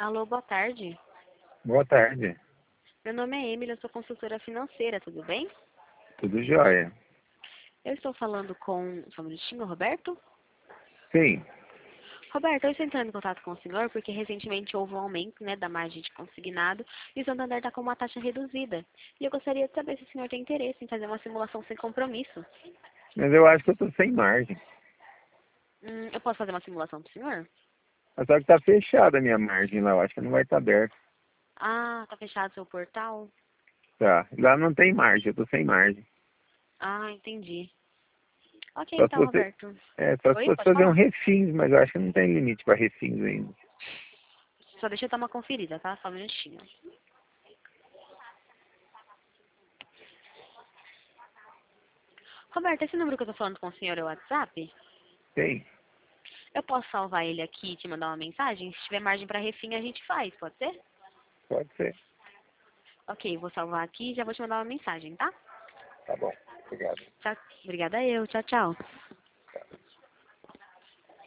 Alô, boa tarde. Boa tarde. Meu nome é Emily, eu sou consultora financeira, tudo bem? Tudo jóia? Eu estou falando com... Só um minutinho, Roberto? Sim. Roberto, eu estou entrando em contato com o senhor porque recentemente houve um aumento, da margem de consignado e o Santander está com uma taxa reduzida. E eu gostaria de saber se o senhor tem interesse em fazer uma simulação sem compromisso. Mas eu acho que eu tô sem margem. Eu posso fazer uma simulação para o senhor? Mas só que tá fechada a minha margem lá. Eu acho que não vai estar aberto. Ah, tá fechado o seu portal? Tá. Lá não tem margem. Eu tô sem margem. Ah, entendi. Ok, Só se então, você... Roberto. só se Oi, fosse pode fazer um falar? refins, mas eu acho que não tem limite para refins ainda. Só deixa eu dar uma conferida, tá? Só um minutinho. Roberto, esse número que eu tô falando com o senhor é o WhatsApp? Tem? Eu posso salvar ele aqui e te mandar uma mensagem? Se tiver margem para refim, a gente faz, pode ser? Pode ser. Ok, vou salvar aqui e já vou te mandar uma mensagem, tá? Tá bom. Obrigado. Tchau. Obrigada eu. Tchau, tchau.